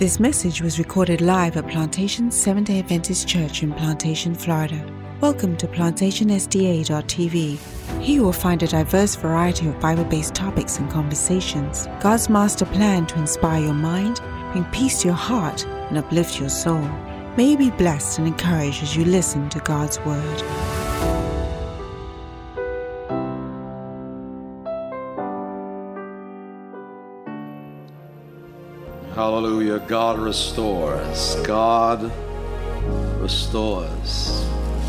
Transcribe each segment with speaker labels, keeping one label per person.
Speaker 1: This message was recorded live at Plantation Seventh-day Adventist Church in Plantation, Florida. Welcome to PlantationSDA.tv. Here you will find a diverse variety of Bible-based topics and conversations. God's master plan to inspire your mind, bring peace to your heart, and uplift your soul. May you be blessed and encouraged as you listen to God's Word.
Speaker 2: Hallelujah. God restores. God restores.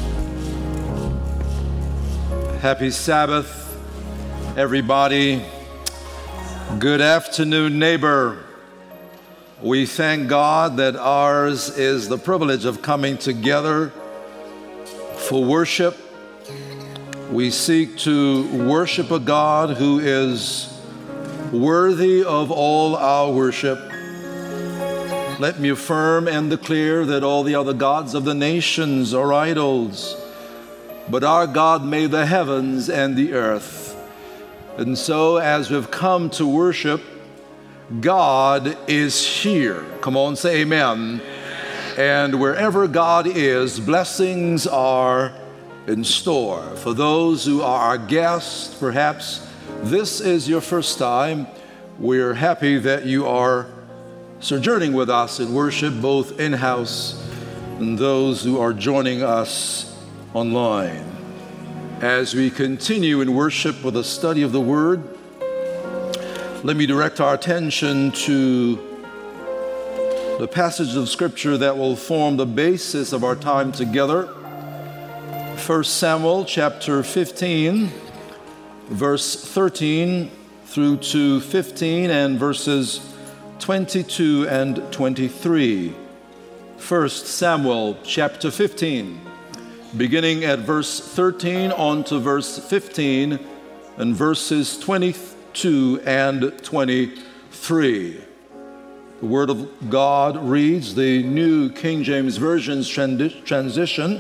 Speaker 2: Happy Sabbath, everybody. Good afternoon, neighbor. We thank God that ours is the privilege of coming together for worship. We seek to worship a God who is worthy of all our worship. Let me affirm and declare that all the other gods of the nations are idols, but our God made the heavens and the earth. And so as we've come to worship, God is here. Come on, say amen. And wherever God is, blessings are in store. For those who are our guests, perhaps this is your first time, we're happy that you are sojourning with us in worship, both in-house and those who are joining us online. As we continue in worship with a study of the Word, let me direct our attention to the passage of Scripture that will form the basis of our time together. 1 Samuel chapter 15, verse 13 through to 15 and verses 22 and 23. 1 Samuel chapter 15, beginning at verse 13 on to verse 15 and verses 22 and 23. The Word of God reads, the New King James Version's transition.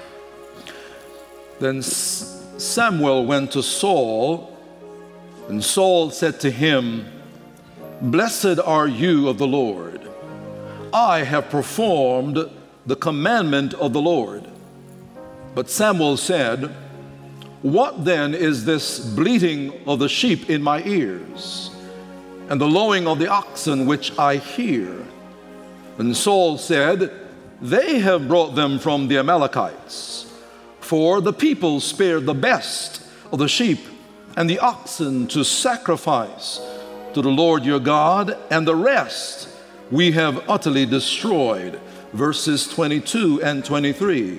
Speaker 2: Then Samuel went to Saul, and Saul said to him, "Blessed are you of the Lord. I have performed the commandment of the Lord." But Samuel said, "What then is this bleating of the sheep in my ears, and the lowing of the oxen which I hear?" And Saul said, "They have brought them from the Amalekites. For the people spared the best of the sheep and the oxen to sacrifice to the Lord your God, and the rest we have utterly destroyed." Verses 22 and 23.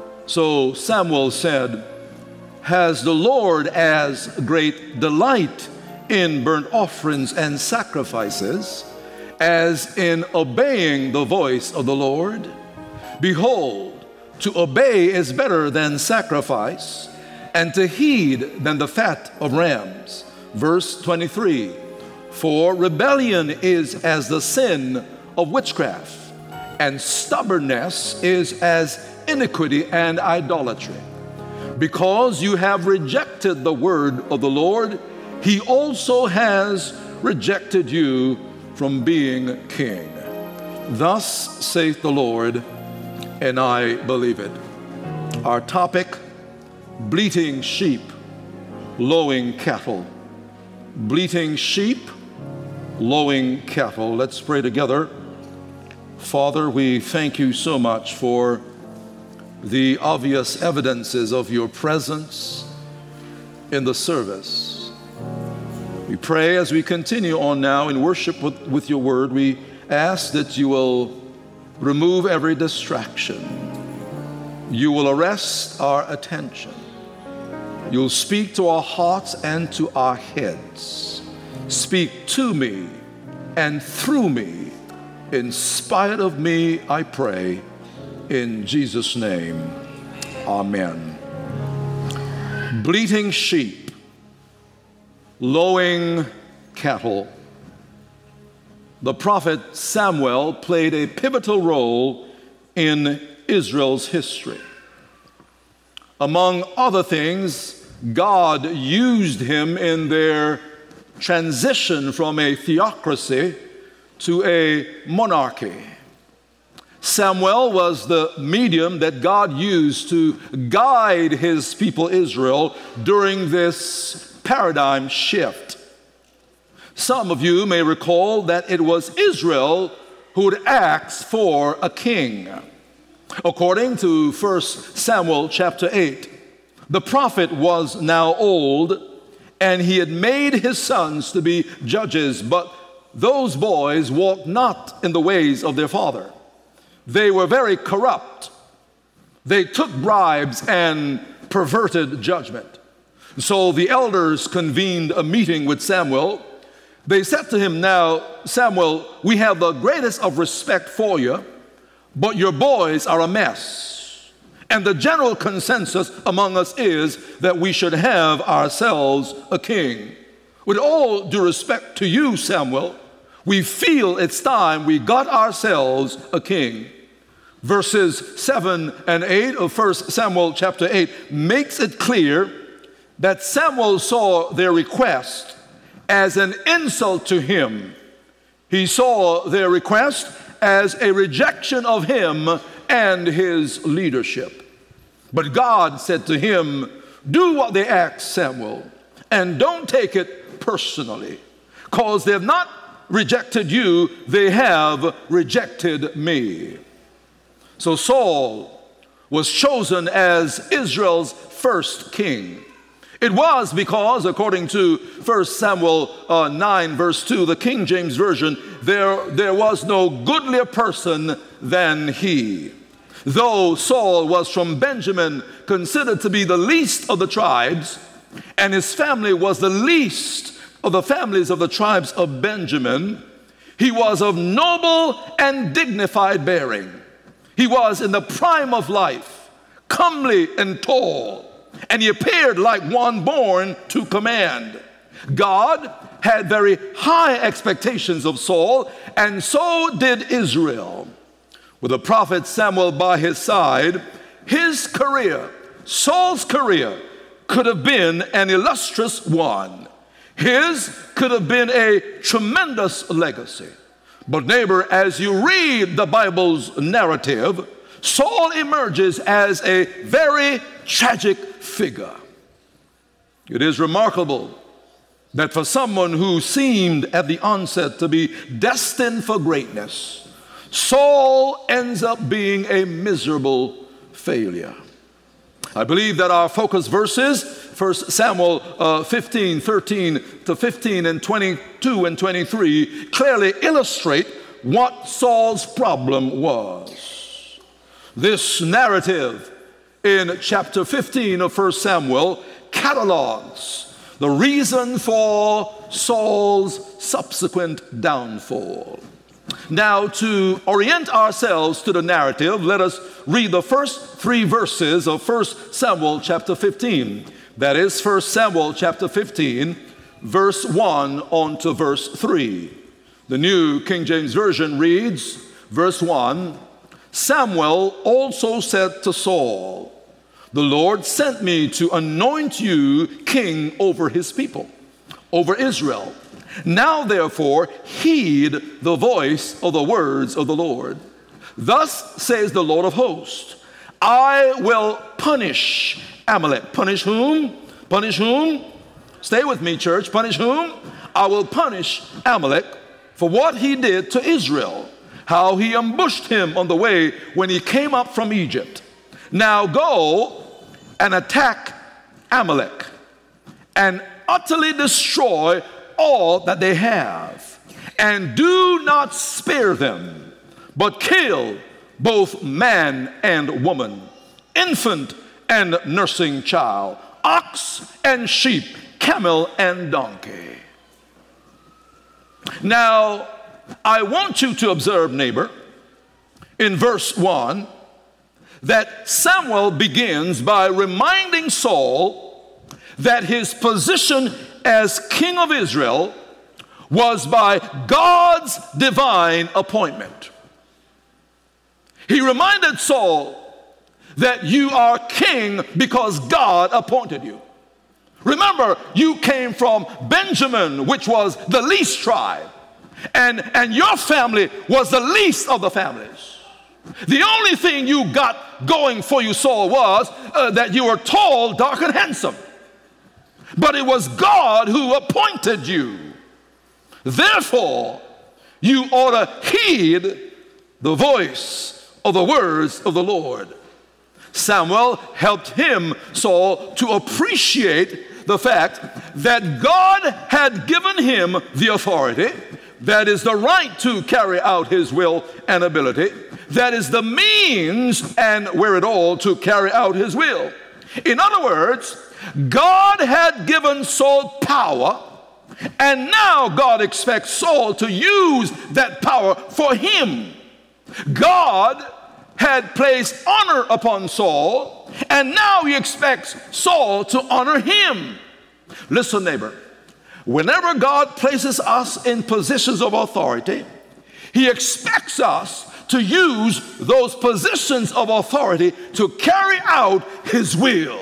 Speaker 2: So Samuel said, "Has the Lord as great delight in burnt offerings and sacrifices as in obeying the voice of the Lord? Behold, to obey is better than sacrifice, and to heed than the fat of rams." Verse 23. For rebellion is as the sin of witchcraft, and stubbornness is as iniquity and idolatry. Because you have rejected the word of the Lord, he also has rejected you from being king. Thus saith the Lord, and I believe it. Our topic, bleating sheep, lowing cattle. Bleating sheep, lowing cattle. Let's pray together. Father, we thank you so much for the obvious evidences of your presence in the service. We pray as we continue on now in worship with your word, we ask that you will remove every distraction. You will arrest our attention. You'll speak to our hearts and to our heads. Speak to me and through me, in spite of me, I pray, in Jesus' name, amen. Bleating sheep, lowing cattle. The prophet Samuel played a pivotal role in Israel's history. Among other things, God used him in their transition from a theocracy to a monarchy. Samuel was the medium that God used to guide his people Israel during this paradigm shift. Some of you may recall that it was Israel who had asked for a king. According to 1 Samuel chapter 8, the prophet was now old, and he had made his sons to be judges, but those boys walked not in the ways of their father. They were very corrupt. They took bribes and perverted judgment. So the elders convened a meeting with Samuel. They said to him, "Now, Samuel, we have the greatest of respect for you, but your boys are a mess. And the general consensus among us is that we should have ourselves a king. With all due respect to you, Samuel, we feel it's time we got ourselves a king." Verses 7 and 8 of 1 Samuel chapter 8 makes it clear that Samuel saw their request as an insult to him. He saw their request as a rejection of him and his leadership. But God said to him, "Do what they ask, Samuel, and don't take it personally, because they have not rejected you, they have rejected me." So Saul was chosen as Israel's first king. It was because, according to 1 Samuel 9 verse 2, the King James Version, there was no goodlier person than he. Though Saul was from Benjamin, considered to be the least of the tribes, and his family was the least of the families of the tribes of Benjamin, he was of noble and dignified bearing. He was in the prime of life, comely and tall, and he appeared like one born to command. God had very high expectations of Saul, and so did Israel. With the prophet Samuel by his side, his career, Saul's career, could have been an illustrious one. His could have been a tremendous legacy. But neighbor, as you read the Bible's narrative, Saul emerges as a very tragic figure. It is remarkable that for someone who seemed at the onset to be destined for greatness, Saul ends up being a miserable failure. I believe that our focus verses, 1 Samuel 15, 13 to 15 and 22 and 23, clearly illustrate what Saul's problem was. This narrative in chapter 15 of 1 Samuel catalogs the reason for Saul's subsequent downfall. Now, to orient ourselves to the narrative, let us read the first 3 verses of 1 Samuel chapter 15. That is 1 Samuel chapter 15, verse 1 on to verse 3. The New King James Version reads, verse 1, "Samuel also said to Saul, 'The Lord sent me to anoint you king over his people, over Israel. Now therefore heed the voice of the words of the Lord. Thus says the Lord of hosts, I will punish Amalek.'" Punish whom? Punish whom? Stay with me, church. Punish whom? "I will punish Amalek for what he did to Israel, how he ambushed him on the way when he came up from Egypt. Now go and attack Amalek and utterly destroy all that they have, and do not spare them, but kill both man and woman, infant and nursing child, ox and sheep, camel and donkey." Now, I want you to observe, neighbor, in verse 1, that Samuel begins by reminding Saul that his position as king of Israel was by God's divine appointment. He reminded Saul that you are king because God appointed you. Remember, you came from Benjamin, which was the least tribe, And your family was the least of the families. The only thing you got going for you, Saul, was that you were tall, dark, and handsome. But it was God who appointed you. Therefore, you ought to heed the voice of the words of the Lord. Samuel helped him, Saul, to appreciate the fact that God had given him the authority, that is the right to carry out his will and ability, that is the means and wherewithal to carry out his will. In other words, God had given Saul power, and now God expects Saul to use that power for him. God had placed honor upon Saul, and now he expects Saul to honor him. Listen, neighbor, whenever God places us in positions of authority, he expects us to use those positions of authority to carry out his will.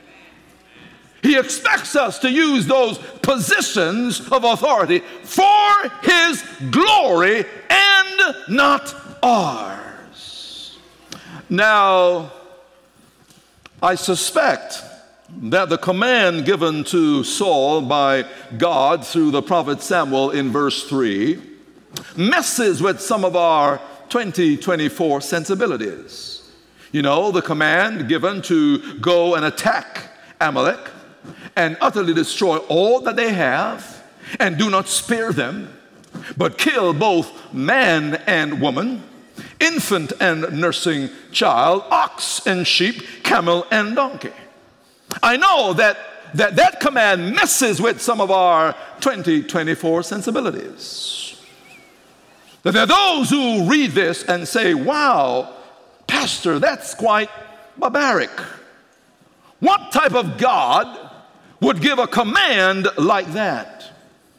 Speaker 2: He expects us to use those positions of authority for his glory and not ours. Now, I suspect that the command given to Saul by God through the prophet Samuel in verse 3 messes with some of our 2024 sensibilities. You know, the command given to go and attack Amalek and utterly destroy all that they have, and do not spare them, but kill both man and woman, infant and nursing child, ox and sheep, camel and donkey. I know that command messes with some of our 2024 sensibilities. That there are those who read this and say, wow, Pastor, that's quite barbaric. What type of God would give a command like that?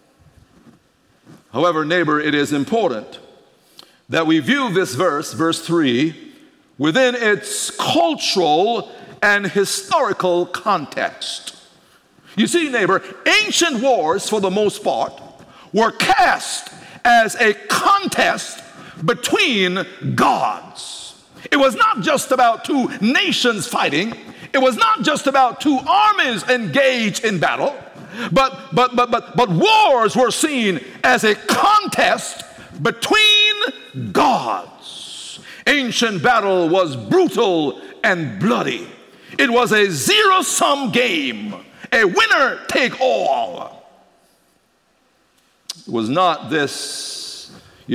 Speaker 2: However, neighbor, it is important that we view this verse 3, within its cultural and historical context. You see, neighbor, ancient wars, for the most part, were cast as a contest between gods. It was not just about two nations fighting. It was not just about two armies engaged in battle, but wars were seen as a contest between gods. Ancient battle was brutal and bloody. It was a zero-sum game, a winner-take-all. It was not this,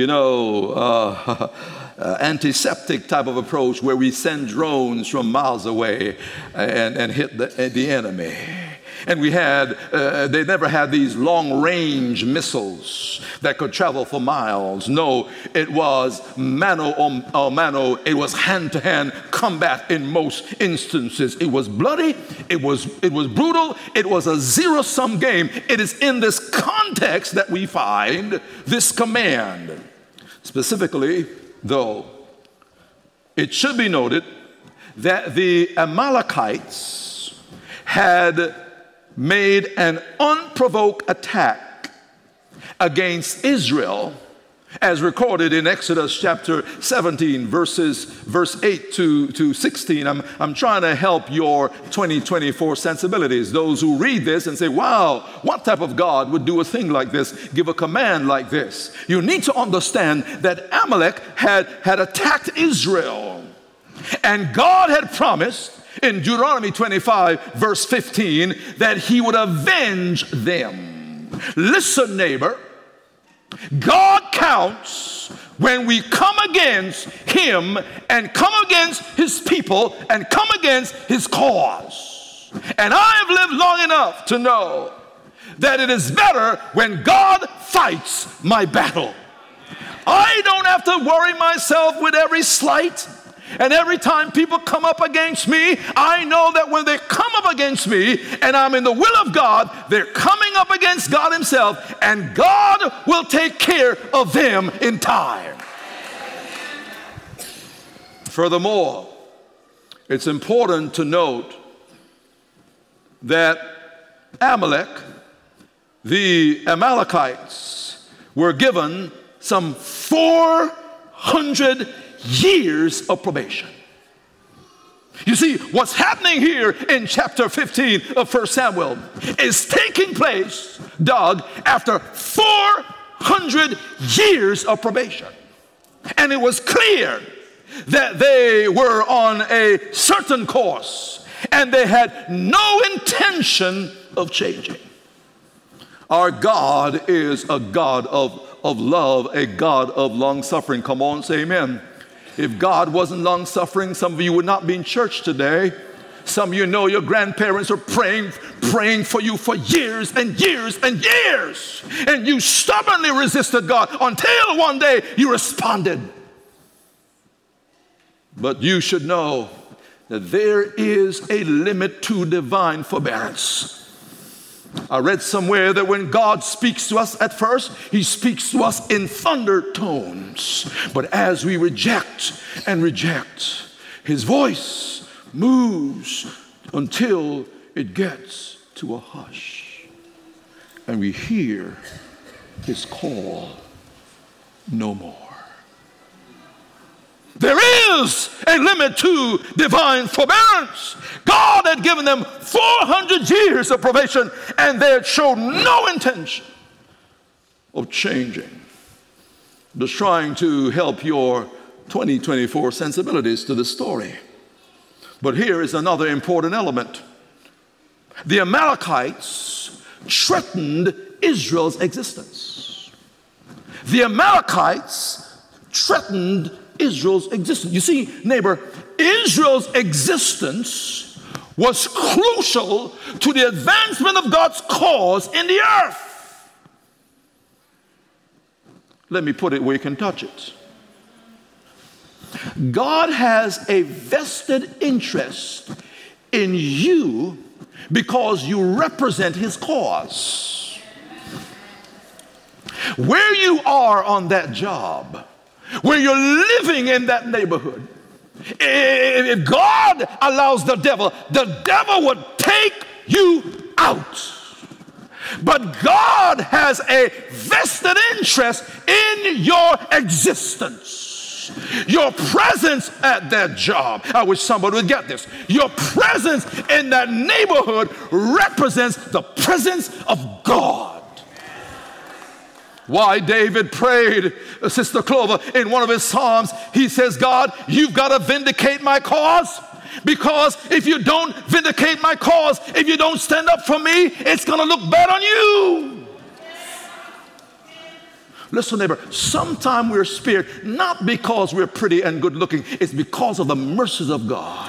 Speaker 2: antiseptic type of approach where we send drones from miles away and hit the enemy. And they never had these long-range missiles that could travel for miles. No, it was mano a mano. It was hand-to-hand combat in most instances. It was bloody. It was brutal. It was a zero-sum game. It is in this context that we find this command. Specifically, though, it should be noted that the Amalekites had made an unprovoked attack against Israel, as recorded in Exodus chapter 17, verse 8 to 16. I'm trying to help your 2024 sensibilities. Those who read this and say, wow, what type of God would do a thing like this, give a command like this? You need to understand that Amalek had attacked Israel. And God had promised in Deuteronomy 25, verse 15, that he would avenge them. Listen, neighbor, God counts when we come against him and come against his people and come against his cause. And I have lived long enough to know that it is better when God fights my battle. I don't have to worry myself with every slight. And every time people come up against me, I know that when they come up against me and I'm in the will of God, they're coming up against God himself, and God will take care of them in time. Furthermore, it's important to note that Amalek, the Amalekites, were given some 400 years of probation. You see, what's happening here in chapter 15 of 1 Samuel is taking place, Doug, after 400 years of probation. And it was clear that they were on a certain course and they had no intention of changing. Our God is a God of love, a God of long-suffering. Come on, say amen. If God wasn't long-suffering, some of you would not be in church today. Some of you know your grandparents are praying for you for years and years and years. And you stubbornly resisted God until one day you responded. But you should know that there is a limit to divine forbearance. I read somewhere that when God speaks to us at first, he speaks to us in thunder tones. But as we reject and reject, his voice moves until it gets to a hush. And we hear his call no more. There is a limit to divine forbearance. God had given them 400 years of probation, and they had shown no intention of changing. Just trying to help your 2024 sensibilities to the story. But here is another important element. The Amalekites threatened Israel's existence. The Amalekites threatened Israel's existence. You see, neighbor, Israel's existence was crucial to the advancement of God's cause in the earth. Let me put it where you can touch it. God has a vested interest in you because you represent his cause. Where you are on that job, where you're living in that neighborhood, if God allows the devil would take you out. But God has a vested interest in your existence. Your presence at that job. I wish somebody would get this. Your presence in that neighborhood represents the presence of God. Why David prayed, Sister Clover, in one of his Psalms, he says, God, you've got to vindicate my cause. Because if you don't vindicate my cause, if you don't stand up for me, it's going to look bad on you. Listen, neighbor, sometimes we're spared not because we're pretty and good looking. It's because of the mercies of God.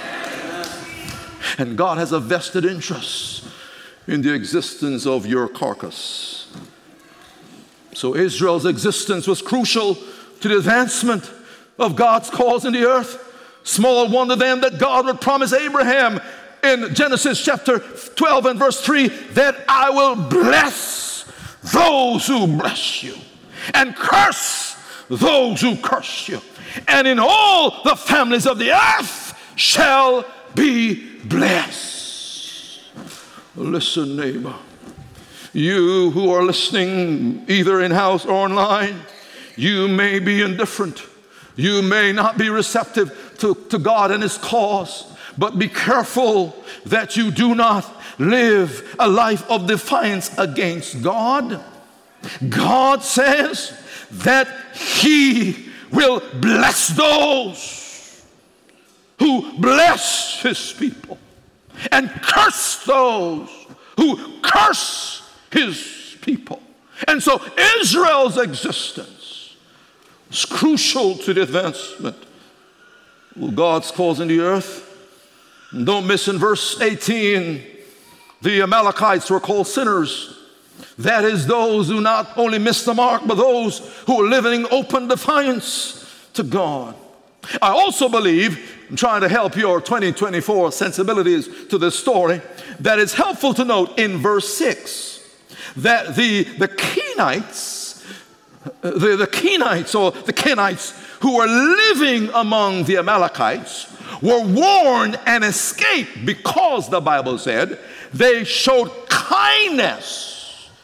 Speaker 2: And God has a vested interest in the existence of your carcass. So Israel's existence was crucial to the advancement of God's cause in the earth. Small wonder then that God would promise Abraham in Genesis chapter 12 and verse 3 that I will bless those who bless you and curse those who curse you. And in all the families of the earth shall be blessed. Listen, neighbor. You who are listening either in-house or online, you may be indifferent. You may not be receptive to God and his cause. But be careful that you do not live a life of defiance against God. God says that he will bless those who bless his people and curse those who curse his people. And so Israel's existence is crucial to the advancement of God's cause in the earth. And don't miss in verse 18, the Amalekites were called sinners. That is, those who not only missed the mark, but those who are living in open defiance to God. I also believe, I'm trying to help your 2024 sensibilities to this story, that it's helpful to note in verse 6 that the Kenites, the Kenites who were living among the Amalekites were warned and escaped because the Bible said they showed kindness to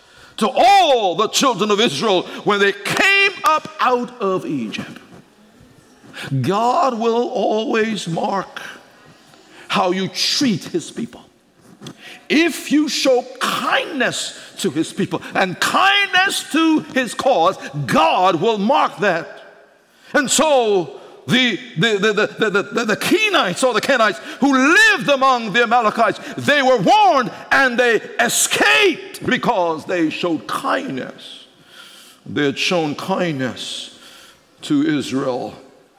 Speaker 2: to all the children of Israel when they came up out of Egypt. God will always mark how you treat his people. If you show kindness to his people and kindness to his cause, God will mark that. And so the Kenites or the Kenites who lived among the Amalekites, they were warned and they escaped because they showed kindness. They had shown kindness to Israel.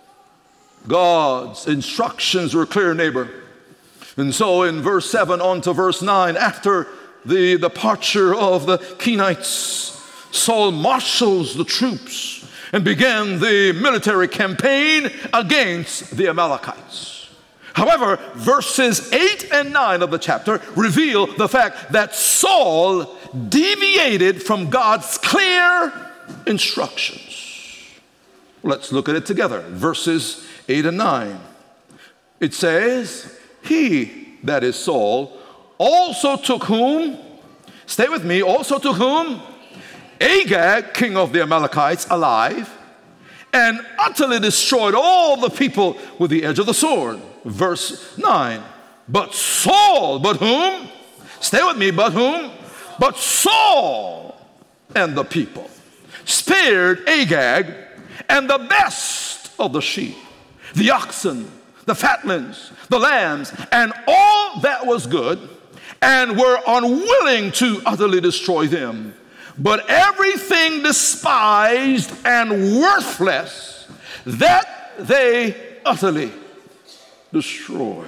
Speaker 2: God's instructions were clear, neighbor. And so in verse 7 on to verse 9, after the departure of the Kenites, Saul marshals the troops and began the military campaign against the Amalekites. However, verses 8 and 9 of the chapter reveal the fact that Saul deviated from God's clear instructions. Let's look at it together. Verses 8 and 9. It says, he, that is Saul, also took whom? Stay with me. Also took whom? Agag, king of the Amalekites, alive, and utterly destroyed all the people with the edge of the sword. Verse 9. But Saul, but whom? Stay with me. But whom? But Saul and the people spared Agag and the best of the sheep, the oxen, the fatlings, the lambs, and all that was good, and were unwilling to utterly destroy them. But everything despised and worthless, that they utterly destroyed.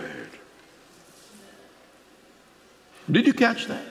Speaker 2: Did you catch that?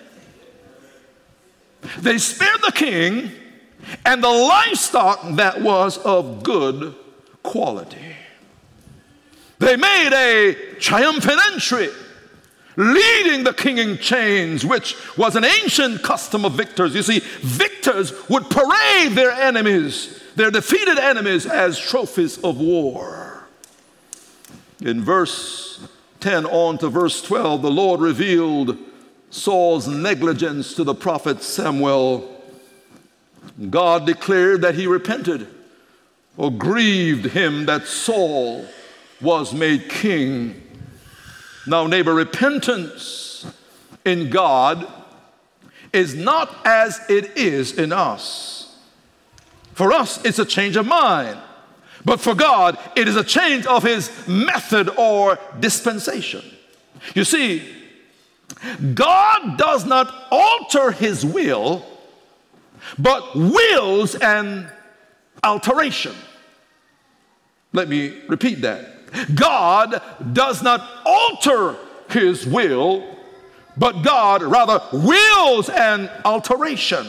Speaker 2: They spared the king and the livestock that was of good quality. They made a triumphant entry, leading the king in chains, which was an ancient custom of victors. You see, victors would parade their enemies, their defeated enemies, as trophies of war. In verse 10 on to verse 12, the Lord revealed Saul's negligence to the prophet Samuel. God declared that he repented or grieved him that Saul was made king. Now, neighbor, repentance in God is not as it is in us. For us, it's a change of mind. But for God, it is a change of his method or dispensation. You see, God does not alter his will, but wills an alteration. Let me repeat that. God does not alter his will, but God rather wills an alteration.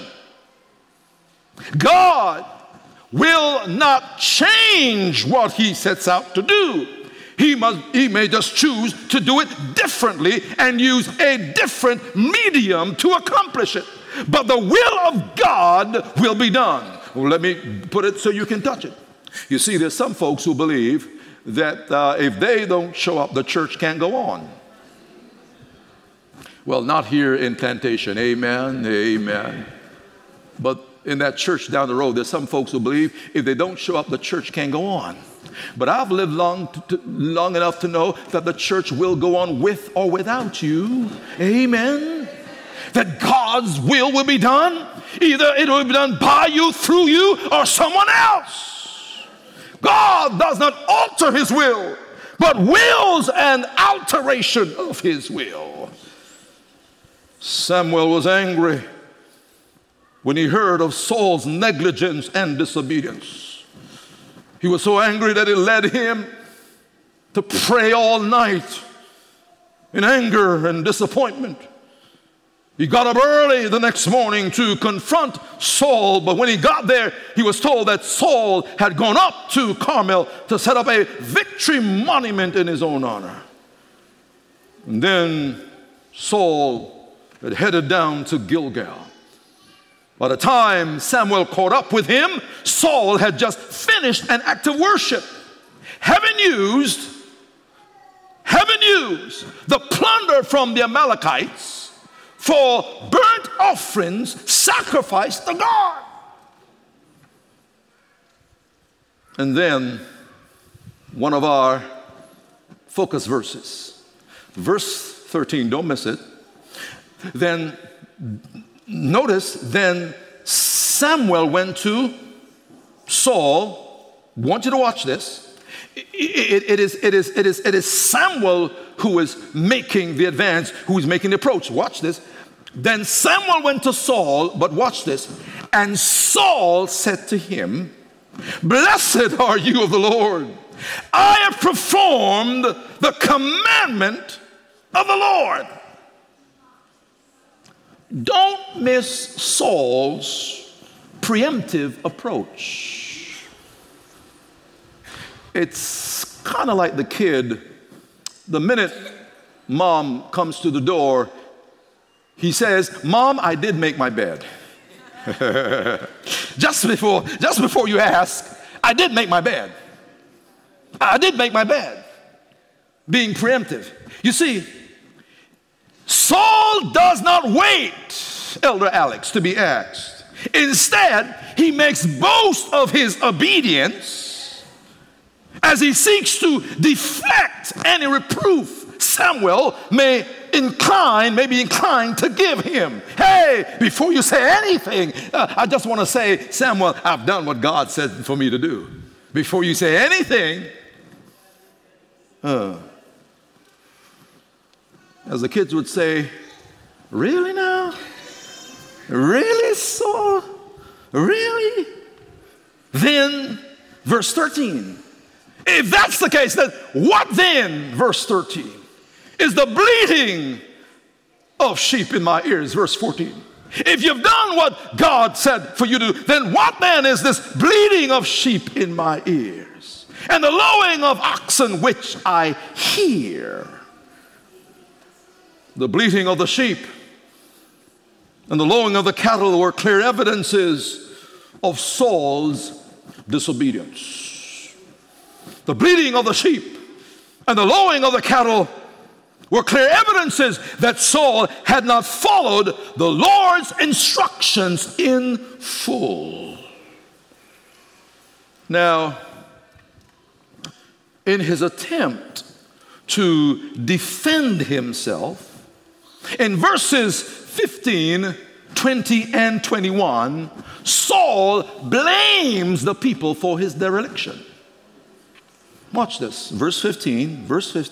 Speaker 2: God will not change what he sets out to do. He may just choose to do it differently and use a different medium to accomplish it. But the will of God will be done. Well, let me put it so you can touch it. You see, there's some folks who believe that if they don't show up, the church can't go on. Well, not here in Plantation. Amen, amen. But in that church down the road, there's some folks who believe if they don't show up, the church can't go on. But I've lived long enough to know that the church will go on with or without you. Amen. That God's will be done. Either it will be done by you, through you, or someone else. God does not alter his will, but wills an alteration of his will. Samuel was angry when he heard of Saul's negligence and disobedience. He was so angry that it led him to pray all night in anger and disappointment. He got up early the next morning to confront Saul, but when he got there, he was told that Saul had gone up to Carmel to set up a victory monument in his own honor. And then Saul had headed down to Gilgal. By the time Samuel caught up with him, Saul had just finished an act of worship. Heaven used the plunder from the Amalekites for burnt offerings sacrificed to God. And then one of our focus verses, verse 13, don't miss it. Then notice, then Samuel went to Saul. I want you to watch this. It is Samuel who is making the advance, who is making the approach. Watch this. Then Samuel went to Saul, but watch this. And Saul said to him, "Blessed are you of the Lord. I have performed the commandment of the Lord." Don't miss Saul's preemptive approach. It's kind of like the kid. The minute mom comes to the door, he says, "Mom, I did make my bed." just before you ask, I did make my bed. I did make my bed. Being preemptive. You see, Saul does not wait, Elder Alex, to be asked. Instead, he makes boast of his obedience as he seeks to deflect any reproof Samuel may be inclined to give him. Hey, before you say anything, I just want to say, Samuel, I've done what God said for me to do. Before you say anything, as the kids would say, really now? Really, Saul? Really? Then, verse 13. If that's the case, then what then? Verse 13. Is the bleating of sheep in my ears. Verse 14. If you've done what God said for you to do, then what then is this bleating of sheep in my ears? And the lowing of oxen which I hear. The bleating of the sheep and the lowing of the cattle were clear evidences of Saul's disobedience. The bleating of the sheep and the lowing of the cattle were clear evidences that Saul had not followed the Lord's instructions in full. Now, in his attempt to defend himself, in verses 15, 20, and 21, Saul blames the people for his dereliction. Watch this. Verse 15,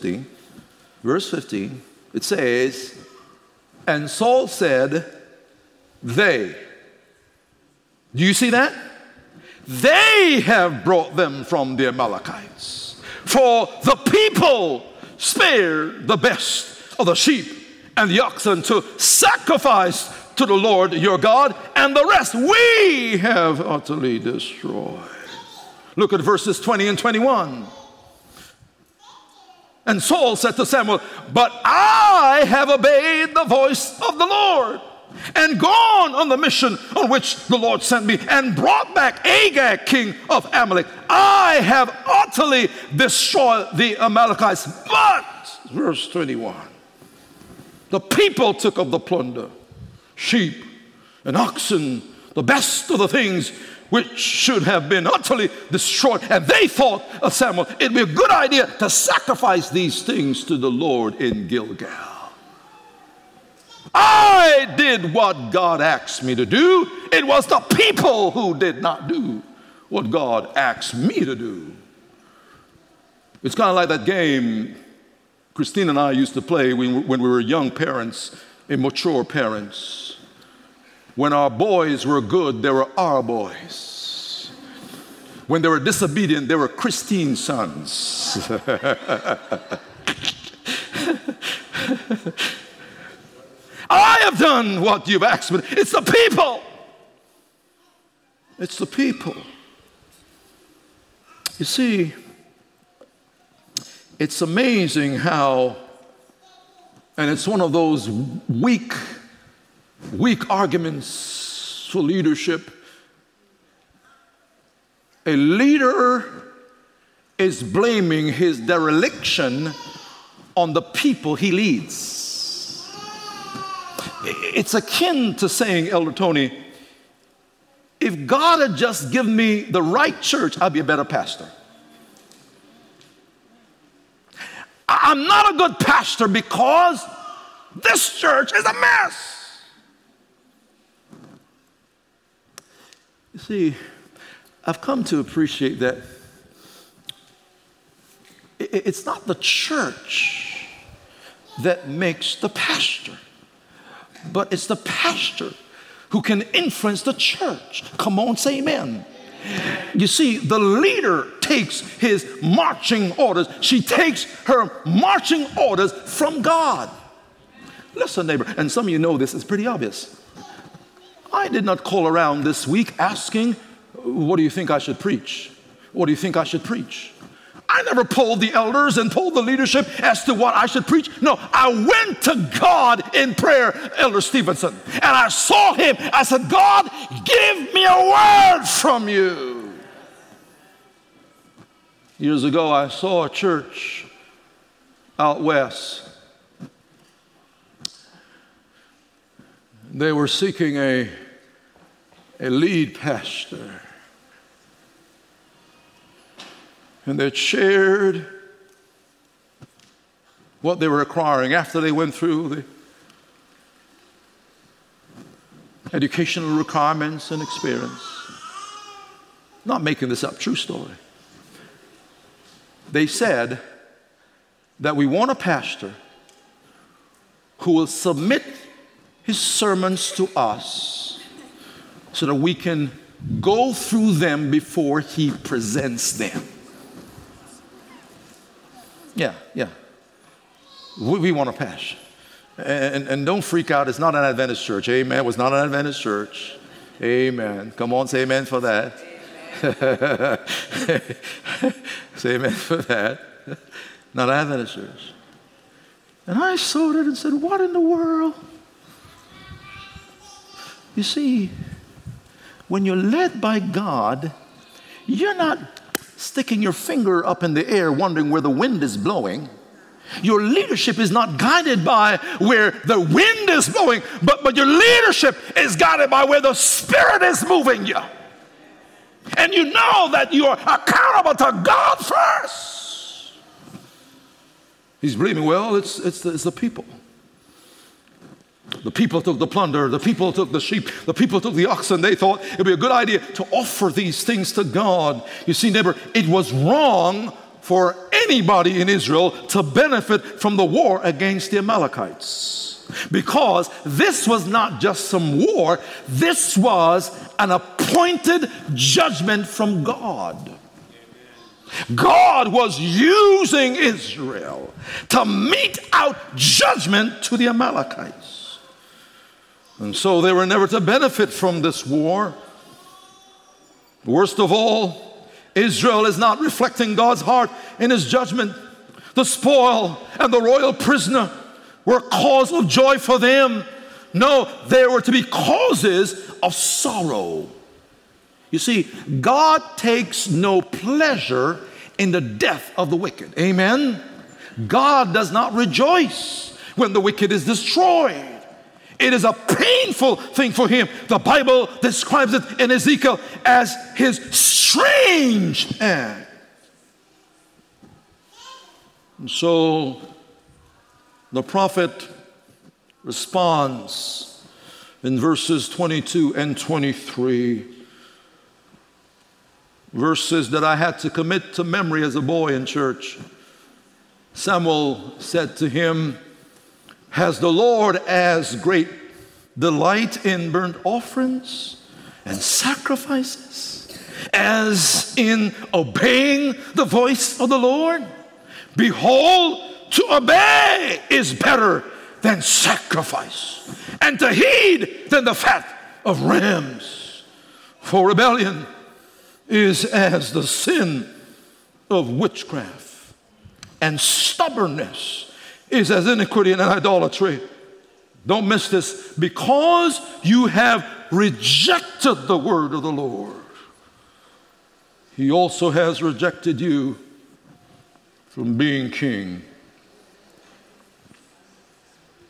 Speaker 2: it says, and Saul said, they. Do you see that? They have brought them from the Amalekites. For the people spared the best of the sheep and the oxen to sacrifice to the Lord your God, and the rest we have utterly destroyed. Look at verses 20 and 21. And Saul said to Samuel, but I have obeyed the voice of the Lord and gone on the mission on which the Lord sent me and brought back Agag, king of Amalek. I have utterly destroyed the Amalekites. But, verse 21, the people took of the plunder, sheep and oxen, the best of the things which should have been utterly destroyed. And they thought of Samuel, it'd be a good idea to sacrifice these things to the Lord in Gilgal. I did what God asked me to do. It was the people who did not do what God asked me to do. It's kind of like that game Christine and I used to play when we were young parents, immature parents. When our boys were good, they were our boys. When they were disobedient, they were Christine's sons. I have done what you've asked me. It's the people. It's the people. You see, it's amazing how, and it's one of those weak arguments for leadership. A leader is blaming his dereliction on the people he leads. It's akin to saying, Elder Tony, if God had just given me the right church, I'd be a better pastor. I'm not a good pastor because this church is a mess. You see, I've come to appreciate that it's not the church that makes the pastor, but it's the pastor who can influence the church. Come on, say amen. You see, the leader takes his marching orders. She takes her marching orders from God. Listen, neighbor, and some of you know this, it's pretty obvious. I did not call around this week asking, what do you think I should preach? What do you think I should preach? I never polled the elders and told the leadership as to what I should preach. No, I went to God in prayer, Elder Stevenson, and I saw him. I said, God, give me a word from you. Years ago, I saw a church out west. They were seeking a lead pastor. And they shared what they were acquiring after they went through the educational requirements and experience. Not making this up, true story. They said that we want a pastor who will submit his sermons to us so that we can go through them before he presents them. Yeah. We want a pastor. And don't freak out. It's not an Adventist church. Amen. It was not an Adventist church. Amen. Come on, say amen for that. Say amen for that. Not an Adventist church. And I saw it and said, what in the world? You see, when you're led by God, you're not sticking your finger up in the air wondering where the wind is blowing. Your leadership is not guided by where the wind is blowing, but your leadership is guided by where the Spirit is moving you. And you know that you are accountable to God first. He's believing, well, it's the people. The people took the plunder, the people took the sheep, the people took the oxen. They thought it would be a good idea to offer these things to God. You see, neighbor, it was wrong for anybody in Israel to benefit from the war against the Amalekites. Because this was not just some war, this was an appointed judgment from God. God was using Israel to mete out judgment to the Amalekites. And so they were never to benefit from this war. Worst of all, Israel is not reflecting God's heart in his judgment. The spoil and the royal prisoner were a cause of joy for them. No, they were to be causes of sorrow. You see, God takes no pleasure in the death of the wicked. Amen? God does not rejoice when the wicked is destroyed. It is a painful thing for him. The Bible describes it in Ezekiel as his strange act. And so the prophet responds in verses 22 and 23. Verses that I had to commit to memory as a boy in church. Samuel said to him, has the Lord as great delight in burnt offerings and sacrifices as in obeying the voice of the Lord? Behold, to obey is better than sacrifice, and to heed than the fat of rams. For rebellion is as the sin of witchcraft, and stubbornness is as iniquity and idolatry. Don't miss this. Because you have rejected the word of the Lord, he also has rejected you from being king.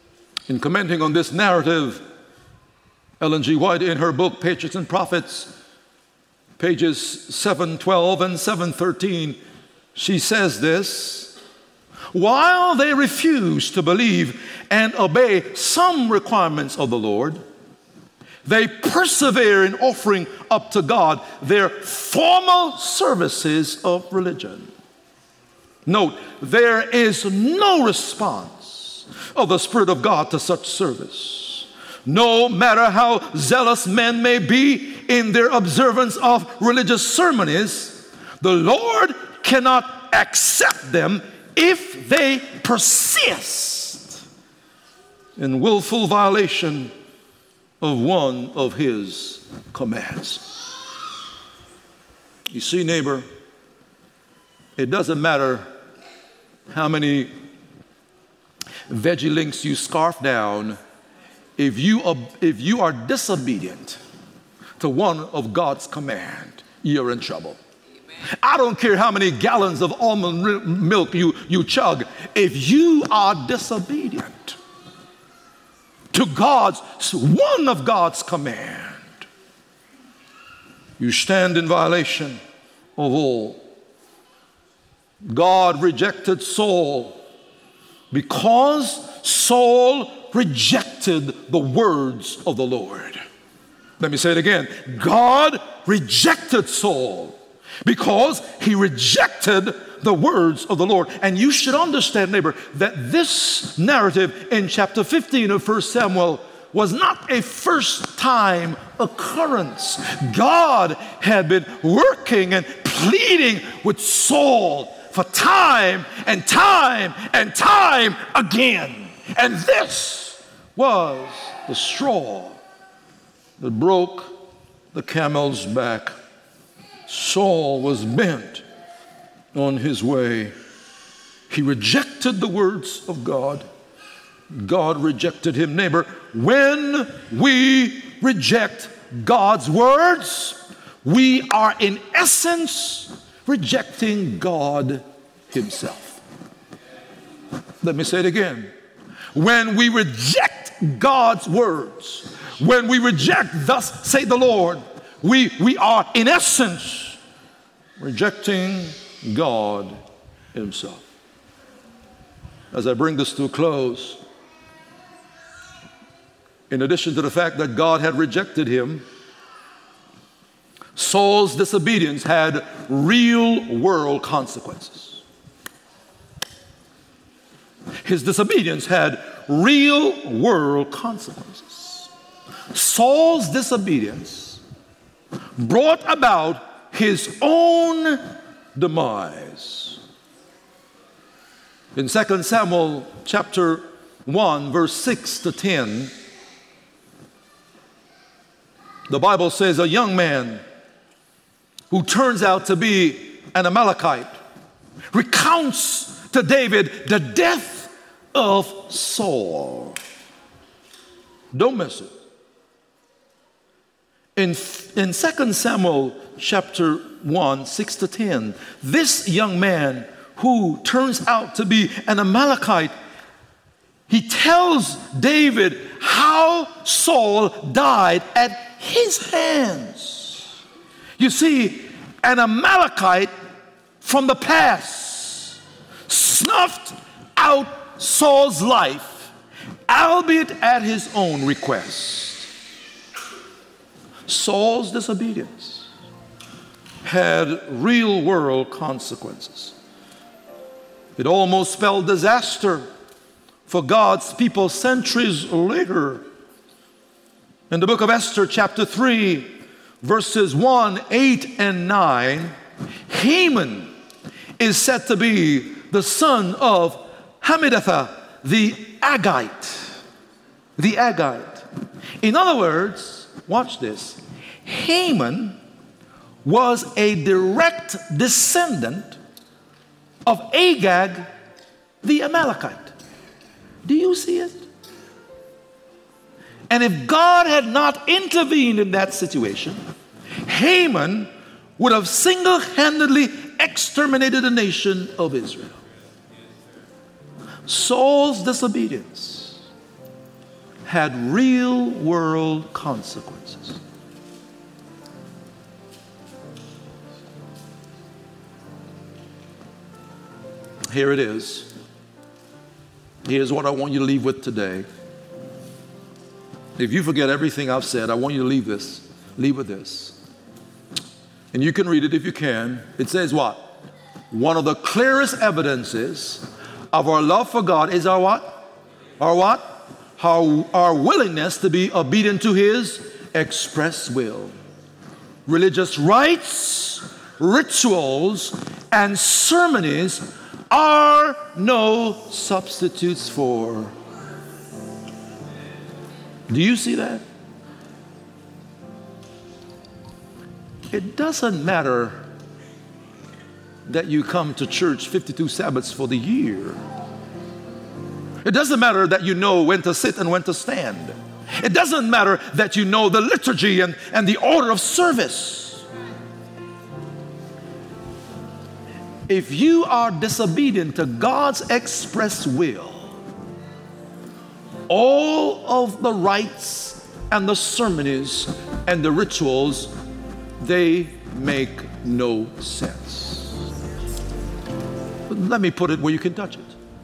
Speaker 2: In commenting on this narrative, Ellen G. White, in her book, Patriots and Prophets, pages 712 and 713, she says this: while they refuse to believe and obey some requirements of the Lord, they persevere in offering up to God their formal services of religion. Note, there is no response of the Spirit of God to such service. No matter how zealous men may be in their observance of religious ceremonies, the Lord cannot accept them if they persist in willful violation of one of His commands. You see, neighbor, it doesn't matter how many veggie links you scarf down. If you are disobedient to one of God's command, you're in trouble. Amen. I don't care how many gallons of almond milk you chug. If you are disobedient to one of God's command, you stand in violation of all. God rejected Saul because Saul rejected the words of the Lord. Let me say it again. God rejected Saul because he rejected the words of the Lord. And you should understand, neighbor, that this narrative in chapter 15 of 1 Samuel was not a first-time occurrence. God had been working and pleading with Saul for time and time and time again. And this was the straw that broke the camel's back. Saul was bent on his way. He rejected the words of God. God rejected him. Neighbor, when we reject God's words, we are in essence rejecting God Himself. Let me say it again. When we reject God's words, when we reject, thus say the Lord, we are in essence rejecting God Himself. As I bring this to a close, in addition to the fact that God had rejected him, Saul's disobedience had real world consequences. His disobedience had real world consequences. Saul's disobedience brought about his own demise. In 2 Samuel chapter 1, verse 6 to 10, the Bible says a young man who turns out to be an Amalekite recounts to David the death of Saul. Don't miss it. In 2 Samuel chapter 1, 6 to 10, this young man who turns out to be an Amalekite, he tells David how Saul died at his hands. You see, an Amalekite from the past snuffed out Saul's life, albeit at his own request. Saul's disobedience had real world consequences. It almost spelled disaster for God's people centuries later. In the book of Esther, chapter 3, verses 1, 8, and 9, Haman is said to be the son of Hammedatha, the Agagite. The Agagite. In other words, watch this. Haman was a direct descendant of Agag, the Amalekite. Do you see it? And if God had not intervened in that situation, Haman would have single-handedly exterminated the nation of Israel. Saul's disobedience had real world consequences. Here it is. Here's what I want you to leave with today. If you forget everything I've said, I want you to leave with this. And you can read it if you can. It says what? One of the clearest evidences of our love for God is our what? Our what? Our willingness to be obedient to His express will. Religious rites, rituals, and ceremonies are no substitutes for. Do you see that? It doesn't matter that you come to church 52 Sabbaths for the year. It doesn't matter that you know when to sit and when to stand. It doesn't matter that you know the liturgy and the order of service. If you are disobedient to God's express will, all of the rites and the ceremonies and the rituals, they make no sense. But let me put it where you can touch it.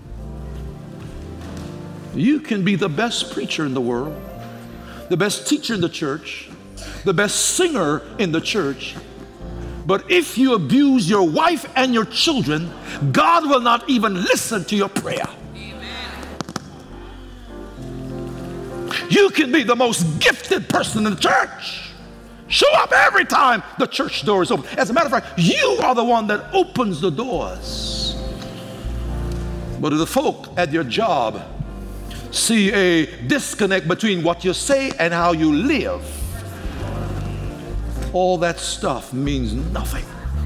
Speaker 2: You can be the best preacher in the world, the best teacher in the church, the best singer in the church, but if you abuse your wife and your children, God will not even listen to your prayer. You can be the most gifted person in the church. Show up every time the church door is open. As a matter of fact, you are the one that opens the doors. But if the folk at your job see a disconnect between what you say and how you live, all that stuff means nothing.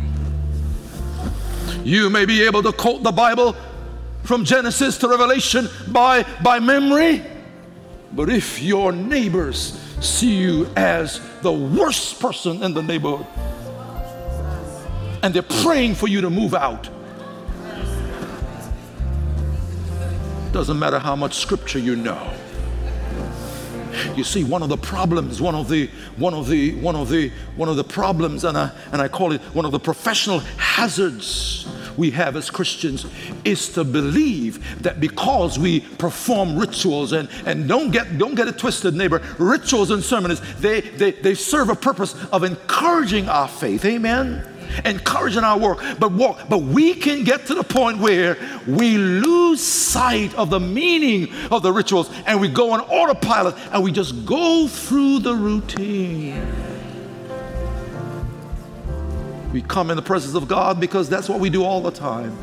Speaker 2: You may be able to quote the Bible from Genesis to Revelation by memory, but if your neighbors see you as the worst person in the neighborhood and they're praying for you to move out, doesn't matter how much scripture you know. You see, one of the problems, one of the problems, and I call it one of the professional hazards we have as Christians, is to believe that because we perform rituals and don't get it twisted, neighbor, rituals and sermons, they serve a purpose of encouraging our faith. Amen. Encouraging our work, but we can get to the point where we lose sight of the meaning of the rituals and we go on autopilot and we just go through the routine. We come in the presence of God because that's what we do all the time.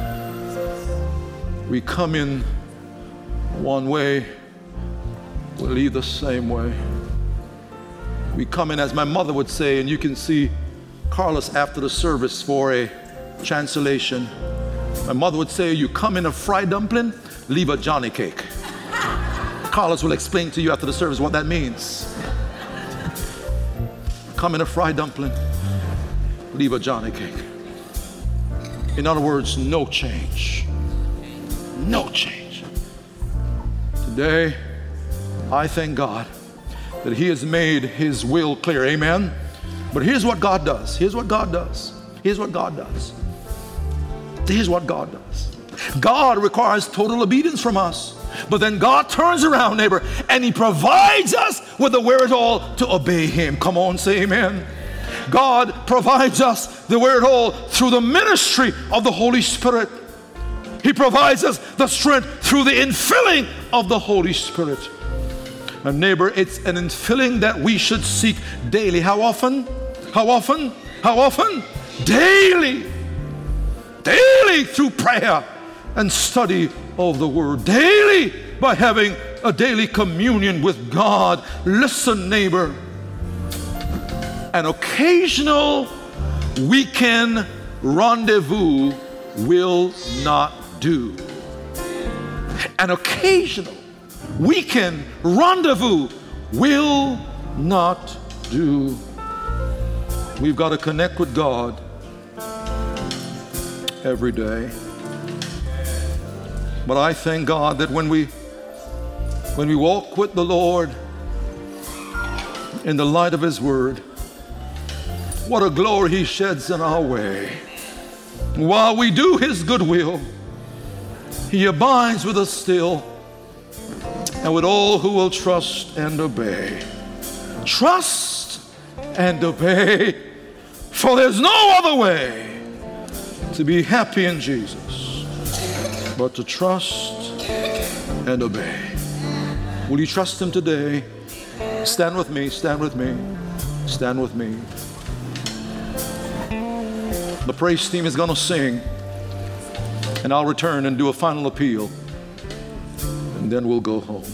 Speaker 2: We come in one way, we leave the same way. We come in, as my mother would say, and you can see Carlos after the service for a translation. My mother would say, you come in a fried dumpling, leave a Johnny cake. Carlos will explain to you after the service what that means. Come in a fried dumpling, leave a Johnny cake. In other words, no change. No change. Today, I thank God that He has made His will clear. Amen. But here's what God does. Here's what God does. Here's what God does. Here's what God does. God requires total obedience from us. But then God turns around, neighbor, and He provides us with the wherewithal to obey Him. Come on, say amen. God provides us the wherewithal through the ministry of the Holy Spirit. He provides us the strength through the infilling of the Holy Spirit. And neighbor, it's an infilling that we should seek daily. How often? How often? How often? Daily. Daily through prayer and study of the Word. Daily by having a daily communion with God. Listen, neighbor. An occasional weekend rendezvous will not do. An occasional weekend rendezvous will not do. We've got to connect with God every day. But I thank God that when we When we walk with the Lord in the light of His Word, what a glory He sheds in our way. While we do His good will, He abides with us still, and with all who will trust and obey. Trust and obey, for there's no other way to be happy in Jesus but to trust and obey. Will you trust Him today? Stand with me, stand with me, stand with me. The praise team is going to sing, and I'll return and do a final appeal, and then we'll go home.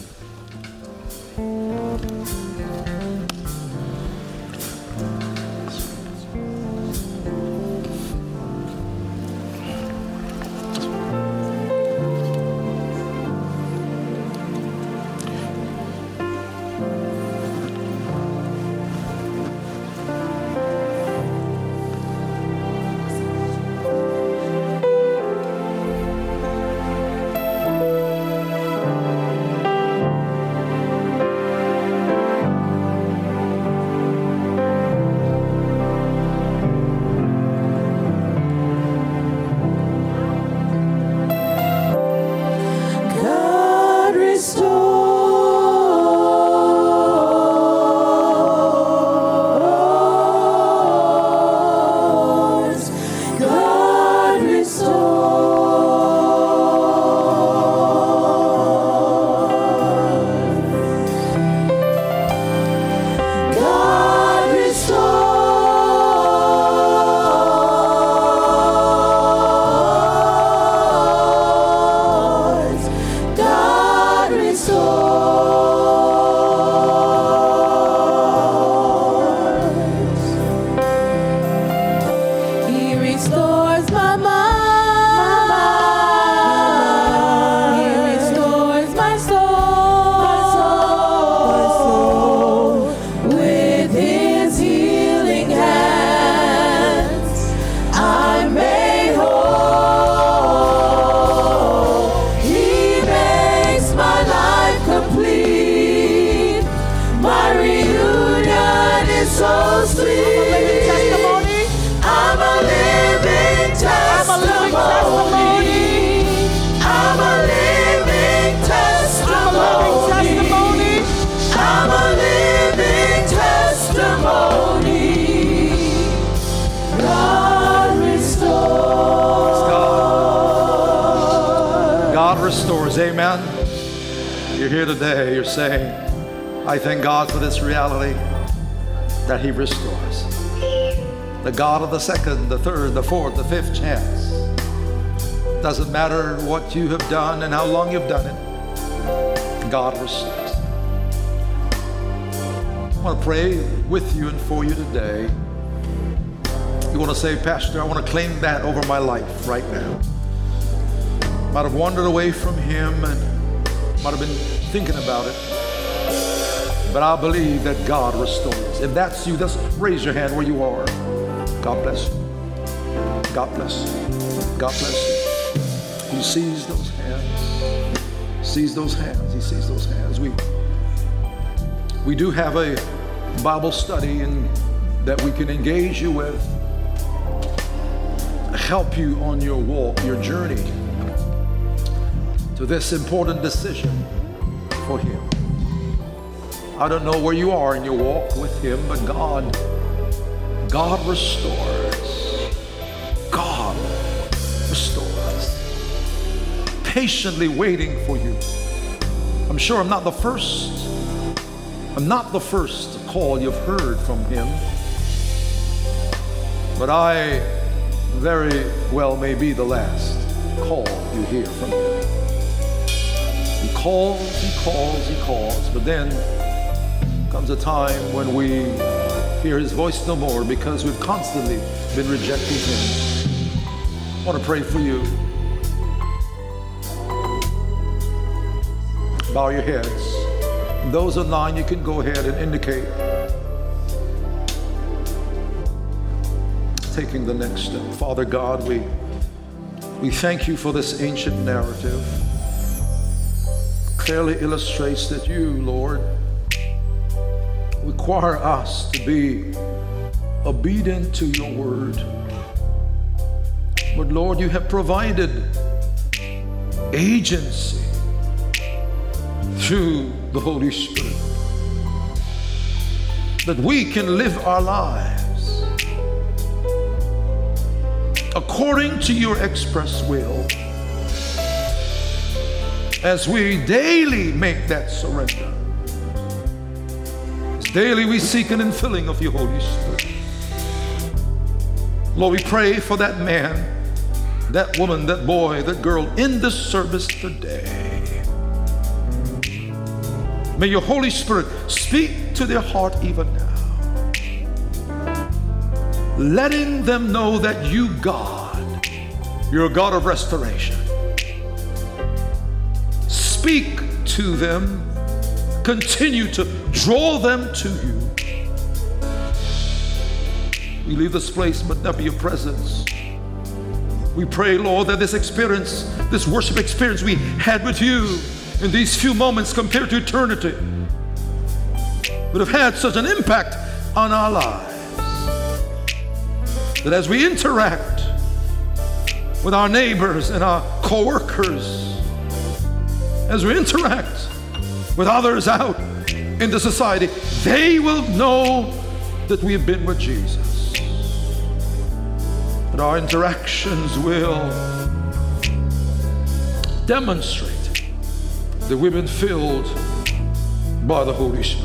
Speaker 2: Restores. Amen. You're here today, you're saying, I thank God for this reality that He restores. The God of the second, the third, the fourth, the fifth chance. Doesn't matter what you have done and how long you've done it, God restores. I want to pray with you and for you today. You want to say, Pastor, I want to claim that over my life right now. Might have wandered away from Him and might have been thinking about it. But I believe that God restores. If that's you, just raise your hand where you are. God bless you. God bless you. God bless you. He sees those hands. Sees those hands. He sees those hands. We do have a Bible study that we can engage you with, help you on your walk, your journey to this important decision for Him. I don't know where you are in your walk with Him, but God restores. God restores. Patiently waiting for you. I'm sure I'm not the first call you've heard from Him, but I very well may be the last call you hear from Him. He calls, but then comes a time when we hear His voice no more because we've constantly been rejecting Him. I want to pray for you. Bow your heads. Those online, you can go ahead and indicate taking the next step. Father God, we thank You for this ancient narrative. fairly illustrates that you, Lord, require us to be obedient to your word. But Lord, you have provided agency through the Holy Spirit that we can live our lives according to your express will as we daily make that surrender. As daily we seek an infilling of your Holy Spirit. Lord, we pray for that man, that woman, that boy, that girl in this service today. May your Holy Spirit speak to their heart even now, letting them know that you, God, you're a God of restoration. Speak to them, continue to draw them to you. We leave this place, but never your presence. We pray, Lord, that this experience, this worship experience we had with you in these few moments compared to eternity would have had such an impact on our lives that as we interact with our neighbors and our co-workers, as we interact with others out in the society, they will know that we have been with Jesus. That our interactions will demonstrate that we've been filled by the Holy Spirit.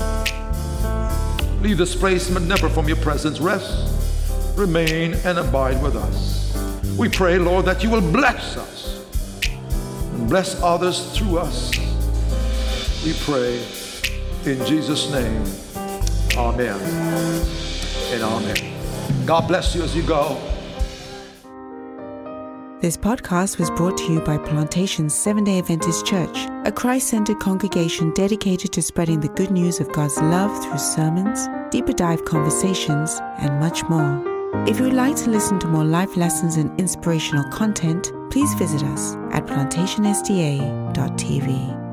Speaker 2: Leave this place, but never from your presence. Rest, remain, and abide with us. We pray, Lord, that you will bless us and bless others through us. We pray in Jesus' name. Amen and amen. God bless you as you go.
Speaker 1: This podcast was brought to you by Plantation Seventh-day Adventist Church, a Christ-centered congregation dedicated to spreading the good news of God's love through sermons, deeper dive conversations, and much more. If you would like to listen to more life lessons and inspirational content, please visit us at plantationsda.tv.